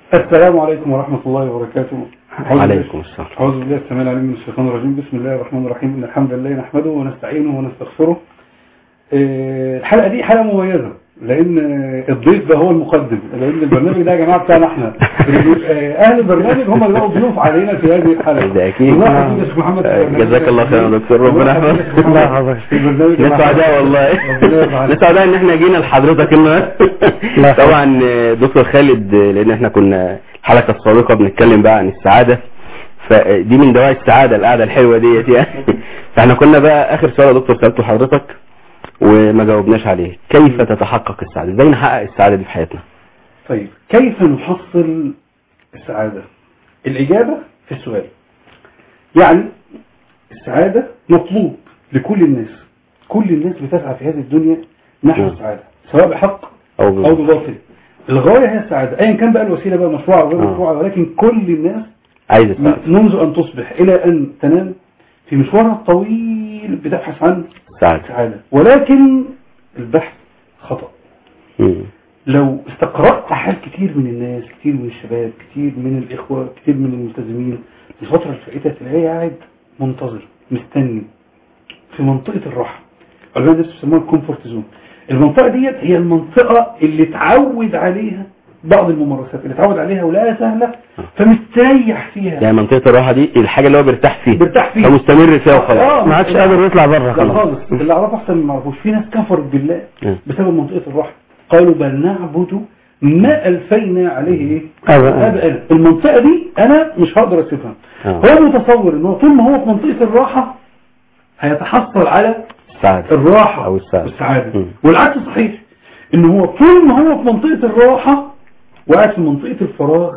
السلام عليكم ورحمة الله وبركاته. عليكم السلام. أعوذ بالله السميع العليم من الشيطان الرجيم. بسم الله الرحمن الرحيم. إن الحمد لله نحمده ونستعينه ونستغفره. الحلقة دي حلقة مميزة لأن الضيف ده هو المقدم، لأن البرنامج ده يا جماعة بتاعنا احنا أهل البرنامج هم اللي بقوا ضيوف علينا في هذه الحلقة. ده أكيد. محمد جزاك الله خير يا دكتور، ربنا يحفظك. نسعداء والله، نسعداء إن احنا جينا لحضرتك النهارده. طبعا دكتور خالد، لأن احنا كنا الحلقة السابقة بنتكلم بقى عن السعادة، فدي من دواعي السعادة القعدة الحلوة ديت يعني. فاحنا كنا بقى آخر سؤال يا دكتور سألته حضرتك وما جاوبناش عليه، كيف تتحقق السعادة؟ ازاي نحقق السعادة دي في حياتنا؟ طيب، كيف نحصل السعادة؟ الإجابة في السؤال. يعني السعادة مطلوب لكل الناس، كل الناس بتسعى في هذه الدنيا نحو السعادة، سواء بحق أو بباطل. الغاية هي السعادة، أيا كان بقى الوسيلة بقى مشروعة أو غير مشروعة، ولكن كل الناس عايز السعادة منذ أن تصبح إلى أن تنام في مشوارها الطويل بتبحث عن السعادة، ولكن البحث خطأ. لو استقرأت حال كتير من الناس، كتير من الشباب، كتير من الإخوة، كتير من الملتزمين الفترة الفائتة تلاقيه قاعد منتظر مستني في منطقة الراحة، علماء الناس بيسموها الكومفورت زون. المنطقة ديت هي المنطقة اللي اتعود عليها بعض الممارسات، اللي اتعود عليها ولا سهلة فمستريح فيها. يعني منطقة الراحة دي الحاجة اللي هو بيرتاح فيها فمستمر فيها وخلاص، ما عادش قادر يطلع بره خالص. اللي اعرفه احسن من ما اعرفوش. في ناس كفرت بالله بسبب منطقة الراحة، قالوا بل نعبد ما ألفينا عليه ايه أبقى. المنطقة دي انا مش هقدر اسيبها. هو متصور انه طول ما هو في منطقة الراحة هيتحصل على الراحة او السعادة، والعكس صحيح، ان هو طول ما هو في منطقة الراحة وقاعد في منطقة الفراغ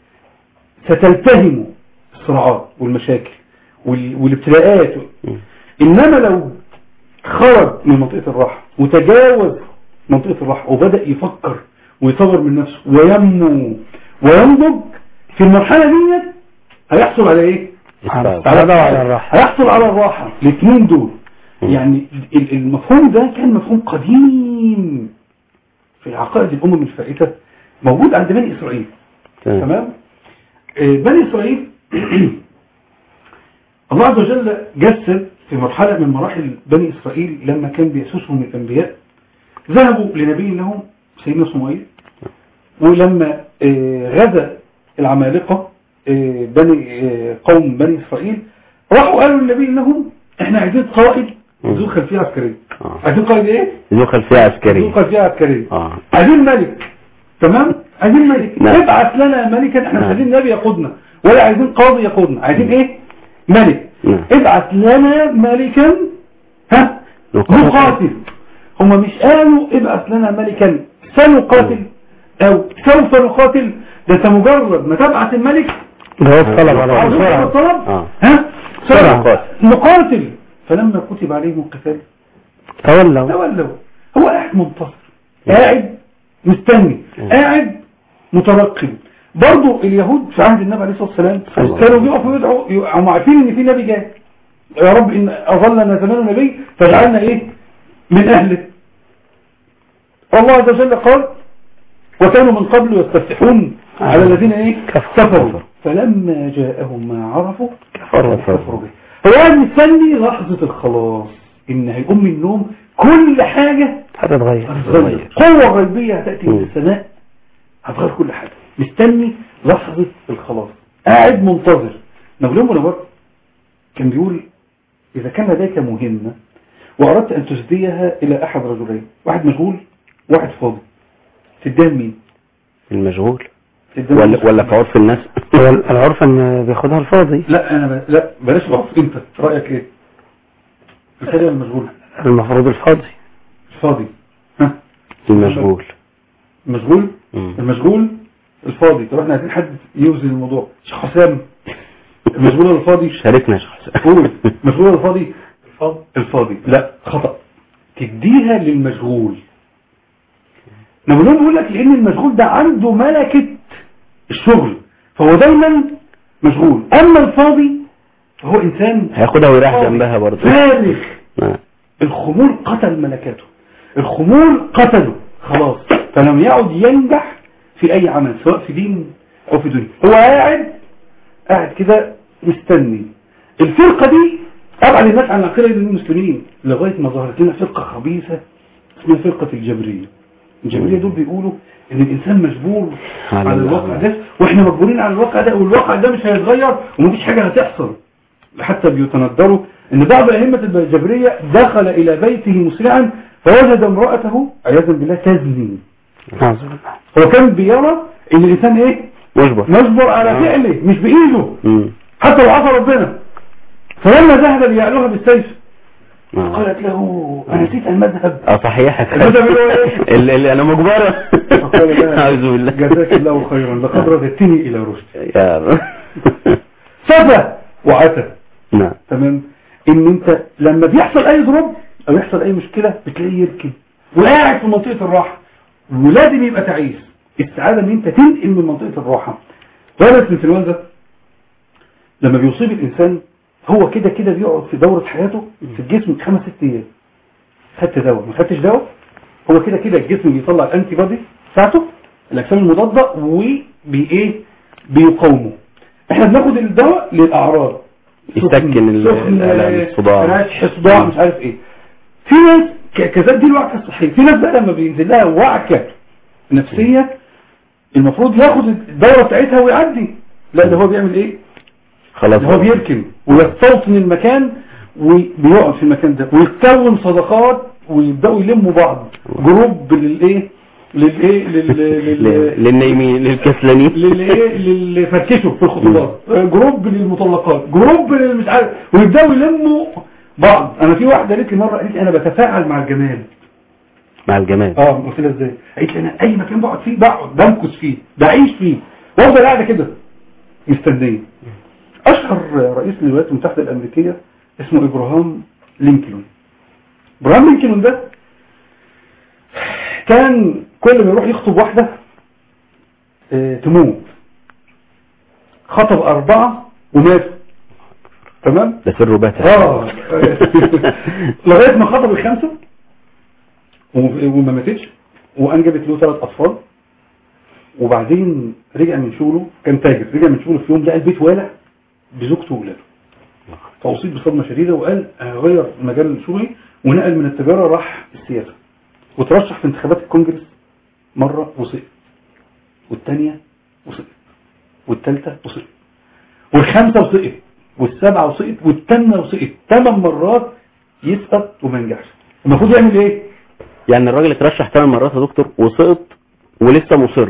ستلتهم الصراعات والمشاكل والابتلاءات. انما لو خرج من منطقة الراحة وتجاوز منطقة الراحة وبدأ يفكر ويطور من نفسه وينمو وينضج، في المرحلة دي هيحصل على ايه؟ على الراحة. هيحصل على الراحة. الاثنين دول يعني المفهوم ده كان مفهوم قديم في عقائد الأمم الفائتة، موجود عند بني إسرائيل. تمام؟ بني إسرائيل الله عز وجل جسد في مرحلة من مراحل بني إسرائيل لما كان بيأسسهم الأنبياء، ذهبوا لنبي لهم سيدنا صموئيل، ولما غزا العمالقة قوم بني إسرائيل راحوا قالوا للنبي لهم احنا عايزين قائد ذو خلفية عسكرية. عايزين قائد ايه؟ ذو خلفية عسكرية. عايزين ملك. تمام؟ عايزين ملك. ابعث لنا ملكا، احنا مش عايزين نبي يقودنا ولا عايزين قاضي يقودنا، عايزين ايه؟ ملك. ابعث لنا ملكا نقاتل. هم مش قالوا ابعث لنا ملكا سنقاتل او سوف نقاتل، ده انت مجرد ما تبعث الملك جواب طلب على طلب نقاتل. فلما كتب عليهم القتال تولوا. هو قاعد منتصر، قاعد مستني، قاعد مترقب. برضو اليهود في عهد النبي عليه الصلاة والسلام كانوا بيقفوا يدعوا، هم عارفين ان في نبي جاي، يا رب ان اظلنا زمان نبي فجعلنا ايه من اهله. والله عز وجل قال وكانوا من قبل يستفتحون على الذين ايه كفروا فلما جاءهم ما عرفوا كفروا به. هو قاعد مستني لحظة الخلاص، ان هيقوم من النوم كل حاجة هتتغير، قوة غيبية هتأتي من السماء هتغير كل حاجة. مستني لحظة الخلاص، قاعد منتظر. نابليون بونابرت كان بيقول إذا كان لديك مهمة وأردت أن تسديها إلى أحد رجلين، واحد مشغول واحد فاضي، تديها مين؟ المشغول ولا في عرف الناس؟ العرف ان بياخدها الفاضي. لا بلاش العرف، انت رأيك ايه؟ الفاضي ولا المشغول؟ المفروض الفاضي. المشغول المشغول الفاضي. طب احنا عايزين حد يوزن الموضوع. شيخ حسام، المشغول ولا الفاضي؟ شاركنا يا شيخ حسام. قول المشغول ولا الفاضي؟ الفاضي. لا، خطأ، تديها للمشغول. نابليون بيقول لك لان المشغول ده عنده ملكة الشغل فهو دايما مشغول، اما الفاضي فهو انسان هياخدها ويريح جنبها برضه فارغ. الخمول قتل ملكاته، الخمول قتله خلاص، فلم يعد ينجح في اي عمل سواء في دين او في دنيا. هو قاعد كده مستني الفرقة دي ابعد الناس عن العقيدة المسلمين لغاية ما ظهرت لنا فرقة خبيثة اسمها فرقة الجبرية. الجبرية دول بيقولوا ان الانسان مجبور على الواقع ده، واحنا مجبورين على الواقع ده، والواقع ده مش هيتغير ومفيش حاجة هتحصل. حتى بيتندروا ان بعض ائمة الجبرية دخل الى بيته مسرعا فوجد امرأته عياذا بالله تزني. هو كان بيرى ان الانسان ايه مجبر على فعله مش بايده حتى لو عصى ربنا. فلما ذهب ليعلوها بالسيف قالت له انا نسيت المذهب. صحيح المذهب اللي انا مجبرة. اعوذ بالله. جزاك الله خيرا لقد رددتني الى رشد. يا رب. سفى وعتى. نعم تمام. ان انت لما بيحصل اي ضرب او يحصل اي مشكلة بتلاقيه يركب وقاعد في منطقة الراحة، ولازم يبقى تعيس. السعادة ان انت تنقل من منطقة الراحة. فيروس الانفلونزا لما بيصيب الانسان هو كده بيقعد في دورة حياته في الجسم 5-6 ايام. خدت دواء ما خدتش دواء، هو كده الجسم بيطلع الانتي بودي بتاعته الاجسام المضادة بيقاومه. احنا بناخد الدواء للاعراض، يسكن الصداع، صداع مش عارف ايه. في ناس كذلك دي الوعكة الصحية. في ناس بقى لما بينزل لها وعكة نفسية المفروض ياخد الدورة بتاعتها ويعدي، لا ده هو بيعمل ايه؟ خلاص هو بيركن ويستوطن المكان وبيقعد في المكان ده ويتكون صداقات ويبدأوا يلموا بعض. جروب للنايمين للكسلانين اللي فركشوا في الخطوبات، جروب للمطلقات، جروب مش عارف، ويبدأوا يلموا بعض. انا في واحدة قالت لي مرة، قالت لي انا بتفاعل مع الجمال. قلت لها ازاي؟ قالت لي انا اي مكان بقعد فيه بمكث فيه بعيش فيه وافضل قاعده كده مستنيه. اشهر رئيس للولايات المتحدة الامريكية اسمه ابراهام لينكولن. ابراهام لينكولن ده كان كل ما يروح يخطب واحدة تموت. خطب 4 وماتوا. تمام؟ ده سر باتع. لغاية ما خطب 5 وما ماتتش وانجبت له 3 اطفال. وبعدين رجع من شغله، كان تاجر، رجع من شغله في يوم لقى البيت والع بزوجته وولاده. فاصيب بصدمة شديدة وقال هغير مجال شغلي، ونقل من التجارة راح السياسة. وترشح في انتخابات الكونجرس مرة وسقط، والثانية وسقط، والثالثة وسقط، والخامسة وسقط، والسابعة وسقط، والثامنة وسقط. 8 مرات يسقط وما ينجحش. المفروض يعمل ايه؟ يعني الراجل اترشح 8 مرات يا دكتور وسقط ولسه مصر.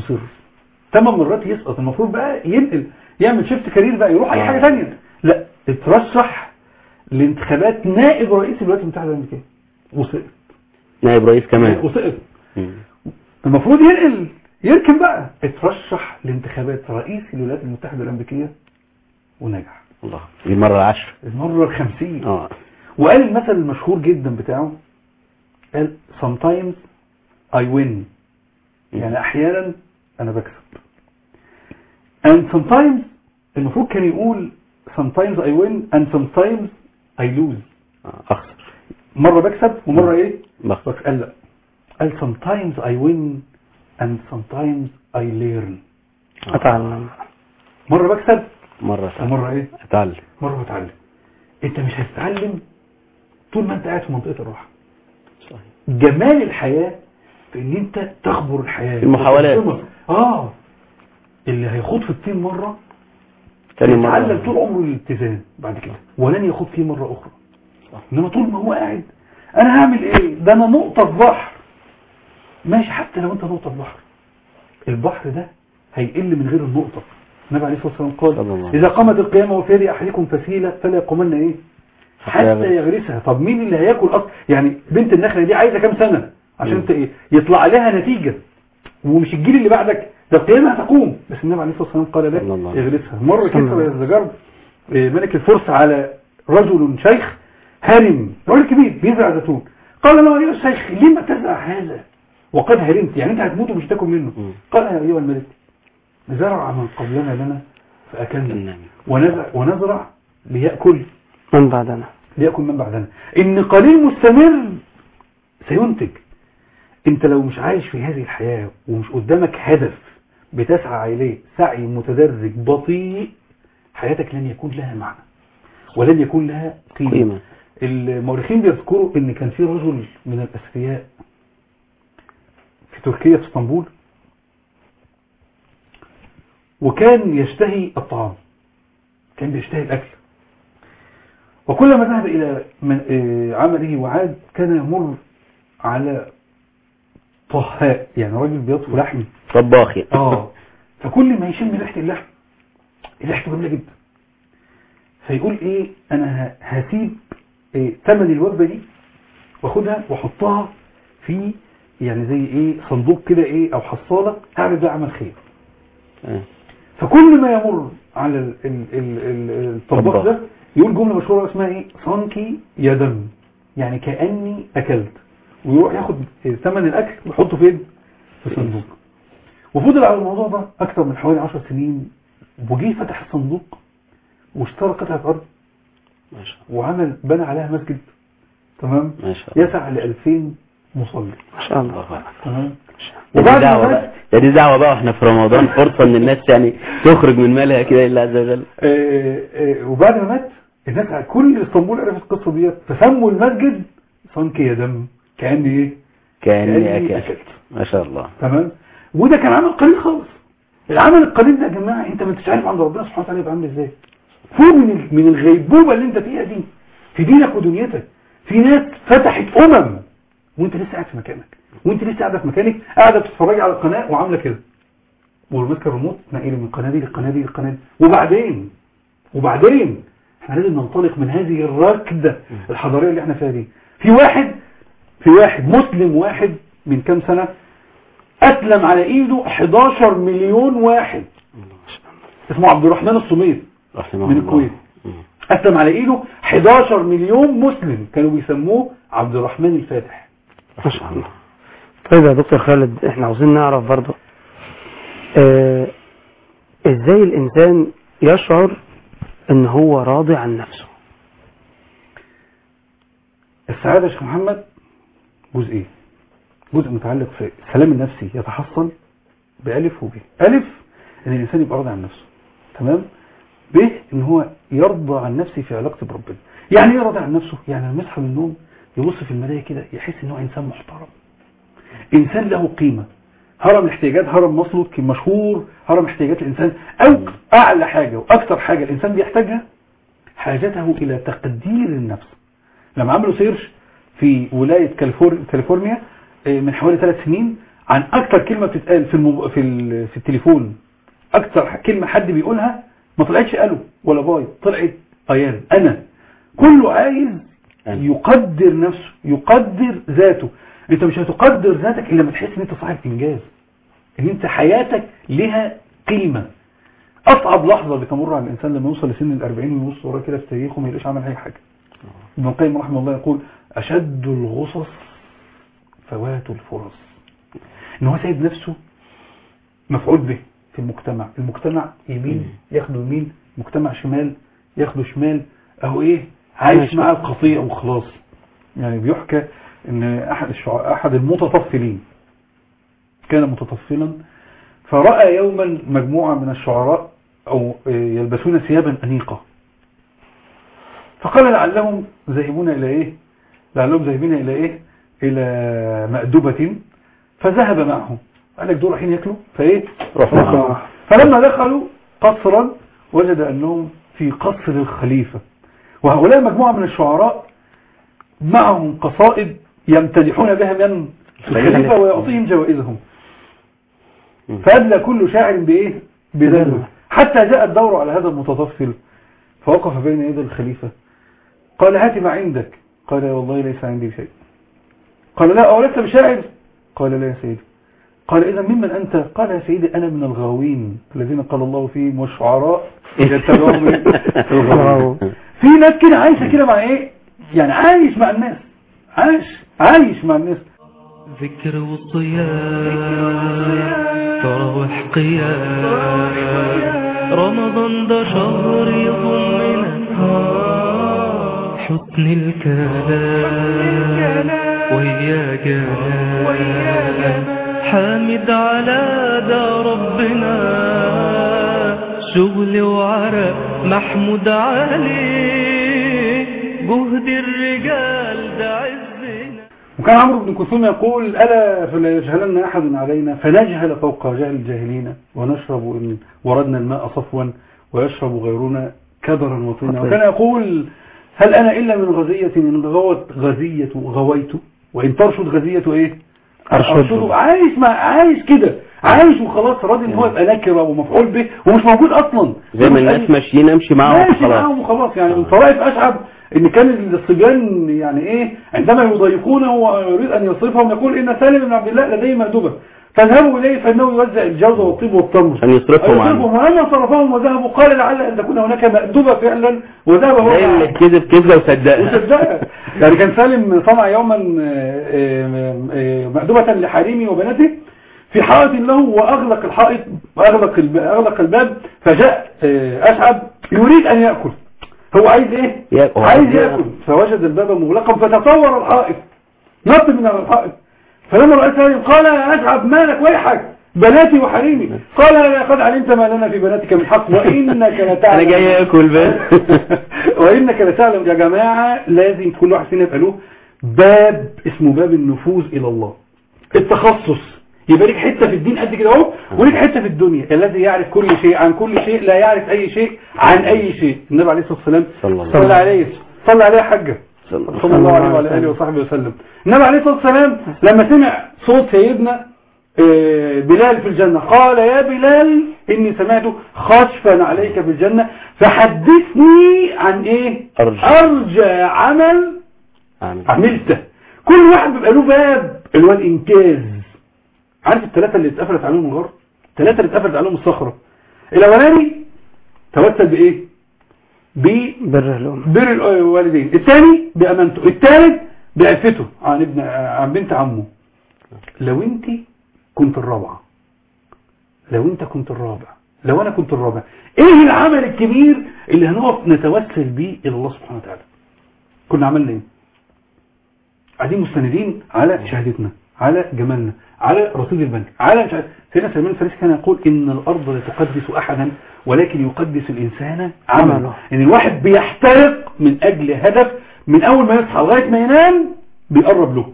8 مرات يسقط. المفروض بقى ينقل، يعمل شيفت كارير بقى، يروح اي حاجة ثانيه. لا، اترشح لانتخابات نائب رئيس الولايات المتحدة الامريكية وسقط. نائب رئيس كمان وسقط. المفروض يركن بقى. اترشح لانتخابات رئيس الولايات المتحدة الامريكية ونجح. الله، دي المرة 10، المرة 50. وقال المثل المشهور جدا بتاعه، قال sometimes I win، يعني احيانا انا بكسب. and sometimes المفروض كان يقول sometimes I win and sometimes I lose، اخسر. مرة بكسب ومرة ايه بخسر. قال لا، قال sometimes I win and sometimes I learn، اتعلم. مرة بكسب مرة ايه اتعلم. مرة بتعلم. انت مش هتتعلم طول ما انت قاعد في منطقة الراحة. صحيح. جمال الحياة في ان انت تخبر الحياة، المحاولات. اللي هيخوض في الطين مرة يتعلم طول عمره الاتزان بعد كده، ولن يخوض فيه مرة اخرى. انما طول ما هو قاعد انا هعمل ايه؟ ده انا نقطة بحر ماشي. حتى لو انت نقطة بحر، البحر ده هيقل من غير النقطة. النبي عليه الصلاة والسلام قال اذا قامت القيامة وفي يد احدكم فسيلة فلا يقومن ايه حتى يغرسها. طب مين اللي هياكل اصلا؟ يعني بنت النخلة دي عايزة كام سنة عشان يطلع عليها نتيجة؟ ومش الجيل اللي بعدك، ده القيامة هتقوم. بس النبي عليه الصلاة والسلام قال لا يغرسها. مرة كسر الزجاج ملك الفرس على رجل شيخ هرم، رجل كبير بيزرع زيتون. قال له يا شيخ لما تزرع هذا وقد هرمت؟ يعني انت هتموت ومش تاكل منه. قال يا ايها الملك زرع من قبلنا لنا فاكلنا، ونزرع ليأكل من بعدنا، ان قليل مستمر سينتج. انت لو مش عايش في هذه الحياة ومش قدامك هدف بتسعى إليه سعي متدرج بطيء، حياتك لن يكون لها معنى ولن يكون لها قيمة. المؤرخين بيذكروا ان كان في رجل من الأثرياء في تركيا في اسطنبول، وكان يشتهي الطعام، كان بيشتهي الأكل، وكلما ذهب إلى عمله وعاد كان يمر على طهاء، يعني راجل بيطفو لحم، طباخ. فكل ما يشم ريحة اللحم ريحته جميلة جدا، فيقول ايه انا هسيب ثمن الوجبة دي واخدها واحطها في يعني زي ايه صندوق كده ايه او حصالة، هعمل بقى عمل خير. فكل ما يمر على الطباخ ده يقول جملة مشهورة اسمها ايه صنكي يا دم، يعني كأني اكلت، ويروح ياخد ثمن الاكل ويحطه فين في صندوق. وفضل على الموضوع ده اكثر من حوالي 10 سنين، وجي فتح الصندوق واشترى قطعة ارض وعمل بنى عليها مسجد، تمام، يسع ل 2000 مصلي ما شاء الله. تمام. وبعد ما دي دعوة بقى واحنا في رمضان، فرصة ان الناس يعني تخرج من مالها كده لله عز وجل. وبعد ما مات الناس كل اسطنبول عرفت القصة ديت، فسموا المسجد صنكي يا دم، كأني ايه كأني اكلت. ما شاء الله. تمام. وده كان عمل قليل خالص. العمل القليل ده يا جماعة انت ما انتش عارف عند ربنا سبحانه وتعالى يبقى عامل ازاي. فوق من الغيبوبة اللي انت فيها دي في دينك ودنيتك. في ناس فتحت وانت لسه قاعد في مكانك، وانت لسه قاعده في مكانك، قاعده بتتفرجي على القناه وعامله كده، وماسكه الريموت تنقلي من القناه دي للقناه دي للقناه دي. وبعدين احنا لازم ننطلق من هذه الركده الحضاريه اللي احنا فيها دي. في واحد مسلم واحد من كام سنه اسلم على ايده 11 مليون واحد، اسمه عبد الرحمن الصميد من الكويت. اسلم على ايده 11 مليون مسلم، كانوا بيسموه عبد الرحمن الفاتح. ما شاء الله. طيب يا دكتور خالد، احنا عاوزين نعرف برضه ازاي الانسان يشعر ان هو راضي عن نفسه. السعادة يا شيخ محمد جزئين، جزء متعلق في السلام النفسي يتحصل بألف وب. ألف ان الانسان يبقى راضي عن نفسه، تمام. ب ان هو يرضى عن نفسه في علاقته بربنا. يعني ايه راضي عن نفسه؟ يعني لما يصحى من النوم يبص في المرايه كده يحس ان هو انسان محترم، انسان له قيمه. هرم الاحتياجات، هرم ماسلو مشهور، هرم احتياجات الانسان، او اعلى حاجه واكثر حاجه الانسان بيحتاجها حاجته الى تقدير النفس. لما عملوا سيرش في ولايه كاليفورنيا من حوالي 3 سنين عن اكثر كلمه بتتقال في التليفون، اكثر كلمه حد بيقولها ما طلعتش الو ولا باي، طلعت ايان، انا. كله عايز يقدر نفسه، يقدر ذاته. انت مش هتقدر ذاتك الا لما تحس ان انت صاحب انجاز، ان انت حياتك لها قيمه. اصعب لحظه بتمر على الانسان لما يوصل لسن ال40 ويبص وراه كده في تاريخه ما يلاقيش عمل اي حاجه. ابن القيم رحمه الله يقول اشد الغصص فوات الفرص، ان هو سايب نفسه مفعول به في المجتمع يمين ياخده يمين، مجتمع شمال ياخده شمال، اهو ايه عايش مع القطيع وخلاص. يعني بيحكى ان احد المتطفلين كان متطفلا، فرأى يوما مجموعة من الشعراء او يلبسون ثيابا انيقة، فقال لعلهم ذاهبين الى ايه الى مأدبة، فذهب معهم. قال لك دول رايحين ياكلوا رحنا. فلما دخلوا قصرا وجد انهم في قصر الخليفة، وهؤلاء مجموعة من الشعراء معهم قصائد يمتدحون بها من الخليفة ويعطيهم جوائزهم. فأدلى كل شاعر بإيه بدلوه، حتى جاء الدور على هذا المتطفل، فوقف بين يدي الخليفة قال هات ما عندك. قال والله ليس عندي شيء. قال لا أولست بشاعر؟ قال لا يا سيدي. قال إذا ممن أنت؟ قال يا سيدي أنا من الغاوين الذين قال الله فيهم والشعراء يتبعهم الغاوون. في ناس كده عايشة كده مع إيه، يعني عايش مع الناس، عايش مع الناس. ذكر والصيام تراوح قيام، رمضان ده شهر يضمنا حسن الكلام ويا جمال حامد على ده ربنا، شغل وعرق محمود عليه، جهد الرجال ده عزنا. وكان عمرو بن كلثوم يقول ألا فلا يجهلن أحد علينا فنجهل فوق جهل الجاهلين، ونشرب إن وردنا الماء صفوا ويشرب غيرنا كدرا وطينا. وكان يقول هل أنا إلا من غزية إن غوت غزية غويت، وإن ترشد غزية إيه أرشد. عايش كده، عايش وخلاص، راضي إن هو يبقى نكرة ومفعول به ومش موجود أصلا، زي ما الناس ماشيين امشي معاهم وخلاص. يعني من طرائف أشعب إن كان الصبيان يعني إيه عندما يضايقونه ويريد أن يصرفهم يقول إن سالم بن عبد الله لديه مأدبة فاذهبوا إليه فإنه يوزع الجوز والطيب والتمر أن يصرفهم عنه. فلما صرفهم وذهبوا قال لعل أن تكون هناك مأدبة فعلا، وذهب هو اللي كذب وصدقها. يعني كان سالم صنع يوما مأدبة لحريمه وبناته في حائط له، وأغلق الحائط وأغلق الباب، فجاء أشعب يريد أن يأكل، هو عايز ايه عايز يأكل، فوجد الباب مغلقا فتطور الحائط، نط من الحائط، فلما رأى سالم قال يا أشعب مالك ويحك بناتي وحريمي، قال لقد علمت ما لنا في بناتك من حق وإنك لتعلم. أنا جاي أكل بس. وإنك لتعلم. يا جماعة لازم كل واحد فينا يبقى له باب اسمه باب النفوذ إلى الله، التخصص، يبقى لك حته في الدين قد كده اهو، ولك حته في الدنيا. الذي يعرف كل شيء عن كل شيء لا يعرف اي شيء عن اي شيء. النبي عليه الصلاه والسلام صلى عليه حجه صلى الله عليه وعلى اله وصحبه وسلم. النبي عليه الصلاه والسلام لما سمع صوت سيدنا بلال في الجنه قال يا بلال اني سمعت خشفا عليك في الجنه فحدثني عن ايه ارجى عمل عملته. كل واحد بيبقى له باب اللي هو الانجاز. عارف الثلاثة اللي اتقفلت عليهم الغار، الثلاثة اللي اتقفلت عليهم الصخرة، الاولاني توسل بايه؟ ببر الوالدين، الثاني بامانته، الثالث بعفته عن بنت عمه. لو انت كنت الرابعة، لو انت كنت الرابع، لو انا كنت الرابع، ايه العمل الكبير اللي هنقف نتوسل بيه الى الله سبحانه وتعالى؟ كنا عملنا ايه؟ قاعدين مستندين على شهادتنا، على جمالنا، على رصيد البنك، على مش عارف. سيدنا سلمان الفارسي كان يقول ان الارض لا تقدس احدا ولكن يقدس الانسان عمله. ان الواحد بيحترق من اجل هدف، من اول ما يصحى لغايه ما ينام بيقرب له،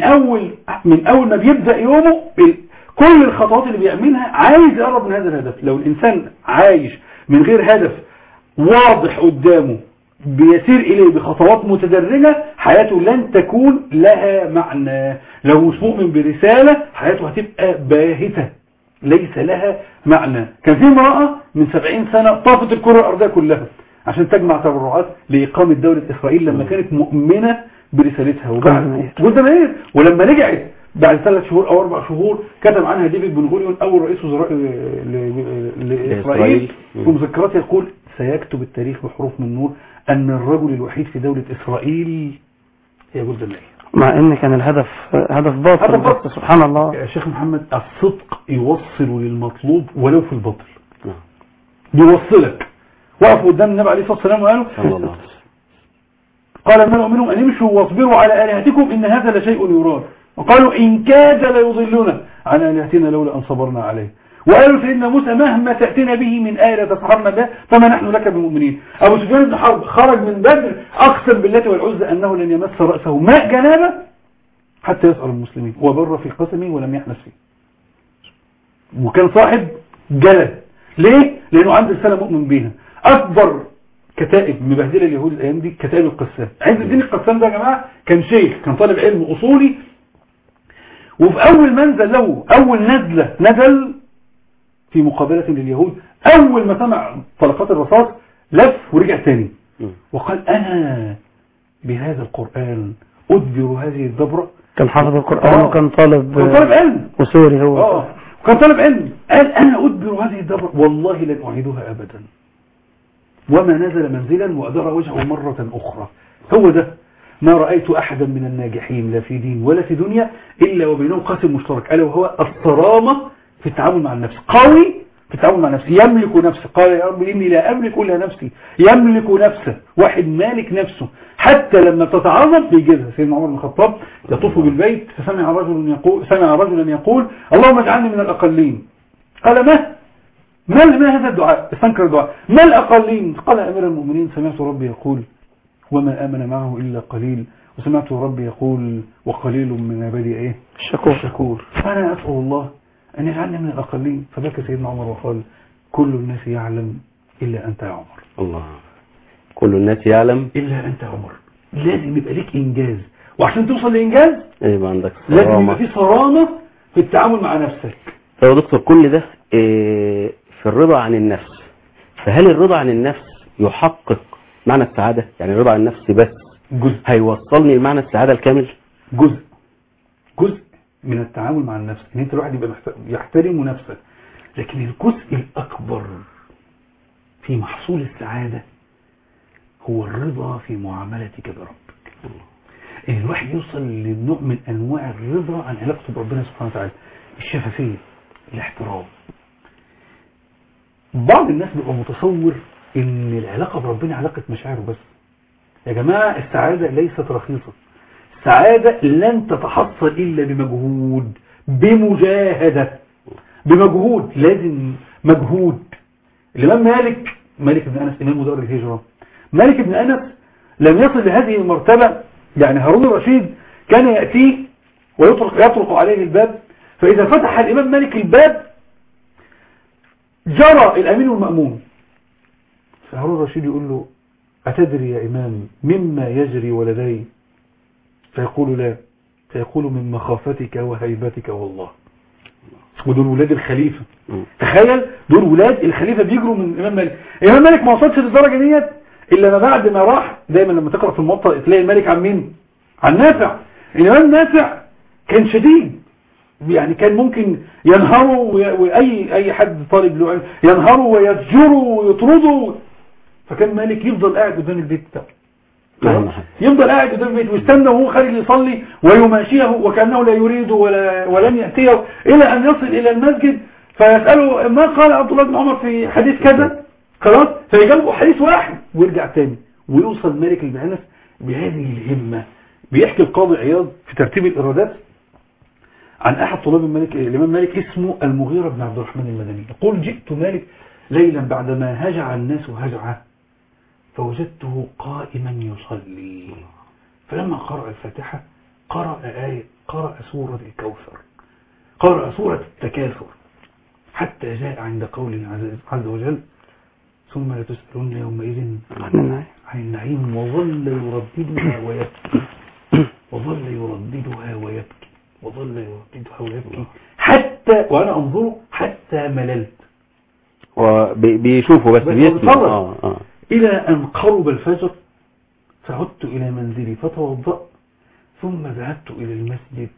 من اول ما بيبدا يومه كل الخطوات اللي بيعملها عايز يقرب من هذا الهدف. لو الانسان عايش من غير هدف واضح قدامه بيسير إليه بخطوات متدرجة، حياته لن تكون لها معنى. لو مش مؤمن برسالة حياته هتبقى باهتة ليس لها معنى. كان في امرأة من 70 سنة طافت الكرة الأرضية كلها عشان تجمع تبرعات لإقامة دولة إسرائيل لما كانت مؤمنة برسالتها. وبعد ولما رجعت بعد 3 شهور أو 4 شهور كتب عنها ديفيد بن غوريون أول رئيس وزراء لإسرائيل في مذكراته يقول سيكتب التاريخ بحروف من نور أن الرجل الوحيد في دولة إسرائيل هي جولدا مائير، مع أن كان الهدف هدف باطل. سبحان الله يا شيخ محمد. الصدق يوصل للمطلوب ولو في الباطل، بيوصلك. وقفوا قدام النبي عليه الصلاة والسلام وقالوا قال الملأ منهم أن يمشوا واصبروا على آلهتكم إن هذا لشيء يراد، وقالوا إن كاد ليضلنا عن آلهتنا لولا أن صبرنا عليه. وقالوا سيدنا موسى مهما تأتينا به من آية تسحرنا بها فما نحن لك بمؤمنين. أبو سفيان بن حرب خرج من بدر أقسم بالله والعزى أنه لن يمس رأسه ماء جنابه حتى يسأل المسلمين، وبر في قسمه ولم يحنس فيه. وكان صاحب جلد. ليه؟ لأنه عنده رسالة مؤمن بيها. أكبر كتائب مبهدلة اليهود الأيام دي كتائب القسام. عز الدين القسام ده يا جماعة كان شيخ، كان طالب علم أصولي، وفي أول منزل له، أول نزلة نزل في مقابلة لليهود، أول ما سمع طلقات الرصاص لف ورجع تاني وقال أنا بهذا القرآن أدبر هذه الدبرة. كان حافظ القرآن وكان طالب علم وسوري هو كان طالب علم. قال أنا أدبر هذه الدبرة والله لن أعيدها أبدا، وما نزل منزلا وأدار وجهه مرة أخرى. هو ده ما رأيت أحدا من الناجحين لا في دين ولا في دنيا إلا وبينهم قاسم مشترك، ألا وهو الصرامة في التعامل مع النفس. قوي في التعامل مع نفسه. يملك نفسه، قال يا رب إني لا أملك إلا نفسي. يملك نفسه، واحد مالك نفسه، حتى لما تتعرض بيجيبها. سيدنا عمر بن الخطاب يطوف بالبيت فسمع رجلا يقول اللهم اجعلني من الأقلين. قال ما هذا الدعاء؟ استنكر الدعاء. ما الأقلين؟ قال أمير المؤمنين سمعت ربي يقول وما آمن معه إلا قليل، وسمعت ربي يقول وقليل من عبادي ايه الشكور. فأنا أسأل الله أن يجعلني من الأقلين. فبكى سيدنا عمر وقال كل الناس يعلم إلا أنت يا عمر. الله، كل الناس يعلم إلا أنت يا عمر. لازم يبقى ليك إنجاز، وعشان توصل لإنجاز يبقى عندك لازم يبقى في صرامة في التعامل مع نفسك. يا دكتور كل ده في الرضا عن النفس، فهل الرضا عن النفس يحقق معنى السعادة؟ يعني الرضا عن النفس بس جزء هيوصلني لمعنى السعادة الكامل؟ جزء من التعامل مع النفس ان انت الواحد يبقى يحترم نفسه، لكن الجزء الاكبر في محصول السعادة هو الرضا في معاملتك بربك. ان الواحد يوصل لنوع من انواع الرضا عن علاقته بربنا سبحانه وتعالى، الشفافية، الاحترام. بعض الناس بيبقى متصور ان العلاقة بربنا علاقة مشاعر بس. يا جماعة السعادة ليست رخيصة. السعادة لن تتحصل إلا بمجهود، بمجاهدة، بمجهود. لازم مجهود. الإمام مالك بن أنس إمام دار الهجرة، مالك بن أنس لم يصل لهذه المرتبة. يعني هارون الرشيد كان يأتيه ويطرق عليه الباب، فإذا فتح الإمام مالك الباب جرى الأمين والمأمون. فهارون الرشيد يقول له أتدري يا إمام مما يجري ولدي؟ فيقول لا، فيقول من مخافتك وهيبتك والله. ودول ولاد الخليفة. تخيل دول ولاد الخليفة بيجروا من الإمام مالك. الإمام مالك ما وصلش للدرجة ديت إلا ما بعد ما راح. دايما لما تقرأ في الموطأ تلاقي الملك عن مين؟ عن نافع. الإمام نافع كان شديد، يعني كان ممكن ينهروا، وأي حد طالب له ينهروا ويفجروا ويطردوا. فكان مالك يفضل قاعد قدام البيت بتاعه، يفضل قاعد قدام البيت ويستنى وهو خارج يصلي ويماشيه وكأنه لا يريد ولن يأتيه، إلى أن يصل إلى المسجد فيسأله ما قال عبد الله بن عمر في حديث كذا، خلاص فيجاوبه حديث واحد ويرجع تاني. ويوصل مالك بن أنس بهذه الهمة. بيحكي القاضي عياض في ترتيب الإرادات عن أحد طلاب الإمام مالك اسمه المغيرة بن عبد الرحمن المدني. يقول جئت مالك ليلا بعدما هجع الناس هجعه، فوجدته قائما يصلي، فلما قرأ الفاتحة قرأ سورة الكوثر، قرأ سورة التكاثر، حتى جاء عند قوله عز وجل ثم لتسألن يومئذ عن النعيم، وظل يرددها ويبكي حتى وأنا أنظر حتى مللت. وبيشوفوا بس بيسمع إلى أن قرب الفجر فعدت إلى منزلي فتوضأت ثم ذهبت إلى المسجد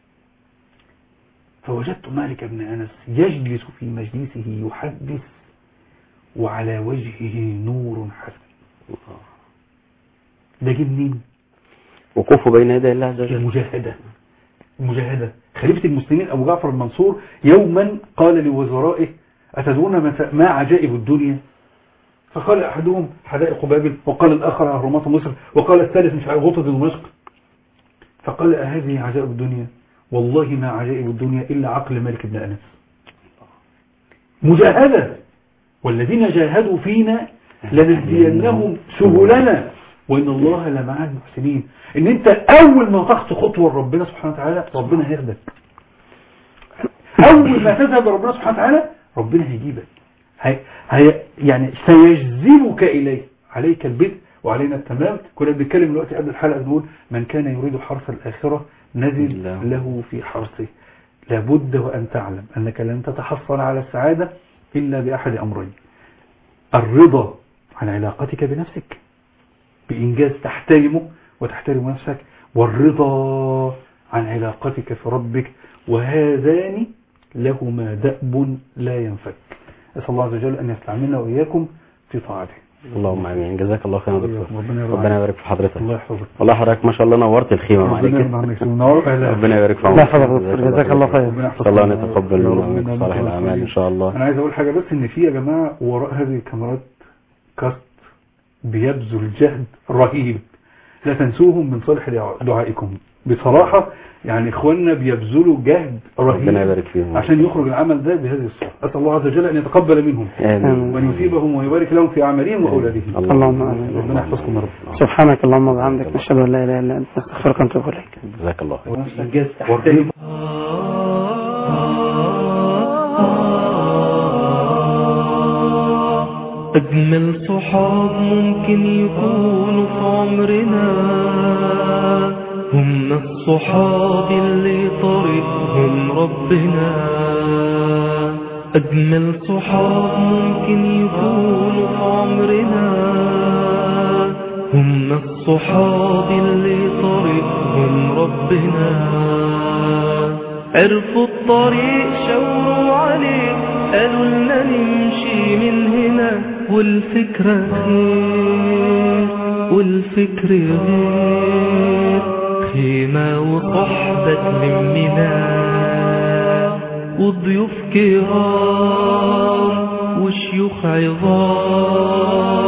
فوجدت مالك بن أنس يجلس في مجلسه يحدث وعلى وجهه نور حسن. ده جه منين؟ وقوفه بين يدي الله عز وجل. المجاهدة. خليفة المسلمين أبو جعفر المنصور يوما قال لوزرائه أتدرون ما عجائب الدنيا؟ فقال أحدهم حدائق بابل، وقال الآخر أهرامات مصر، وقال الثالث مش عارف غوطة دمشق. فقال هذه عجائب الدنيا؟ والله ما عجائب الدنيا إلا عقل مالك بن أنس. مجاهدة. والذين جاهدوا فينا لنهدينهم سبلنا وإن الله لمع المحسنين. إن أنت أول ما تخطو خطوة ربنا سبحانه وتعالى ربنا هياخدك. أول ما تذهب ربنا سبحانه وتعالى ربنا هيجيبك، يعني سيجذبك إليه. عليك البدء وعلينا التمام. كنا بنتكلم دلوقتي قبل الحلقة بنقول من كان يريد حرث الآخرة نزل له في حرثه. لابد وأن تعلم أنك لن تتحصل على السعادة إلا بأحد أمرين: الرضا عن علاقتك بنفسك بإنجاز تحترمه وتحترم نفسك، والرضا عن علاقتك في ربك، وهذان لهما دأب لا ينفك. أسأل الله عز وجل أن يستعملنا وإياكم في طاعته. اللهم امين. جزاك الله خير يا دكتور. ربنا يبارك في حضرتك. الله يحفظك. والله حضرتك ما شاء الله نورت الخيمه معاك. ربنا يبارك في عمرك. جزاك الله خير. ان شاء الله نتقبل منك صالح الاعمال ان شاء الله. انا عايز اقول حاجه بس، ان في يا جماعه وراء هذه الكاميرات كاست بيبذل جهد رهيب، لا تنسوهم من صالح دعائكم بصراحه. يعني اخواننا بيبذلوا جهد رهيب ربنا يبارك فيهم عشان يخرج العمل ده بهذه الصورة. أسأل الله عز وجل أن يتقبل منهم وأن يثيبهم ويبارك لهم في أعمالهم وأولادهم. اللهم آمين. ربنا يحفظكم يا رب. سبحانك اللهم وبحمدك، نشهد أن لا إله إلا أنت، نستغفرك ونتوب إليك. جزاك الله خير. أجمل صحاب ممكن يكونوا في عمرنا هم الصحاب اللي طريقهم ربنا. أجمل صحاب ممكن يكونوا في عمرنا هم الصحاب اللي طريقهم ربنا. عرفوا الطريق شاوروا عليه قالوا لنا نمشي من هنا، والفكرة خير والفكر غير، خيمة وصحبة تلمنا وضيوف كرام وشيوخ عظام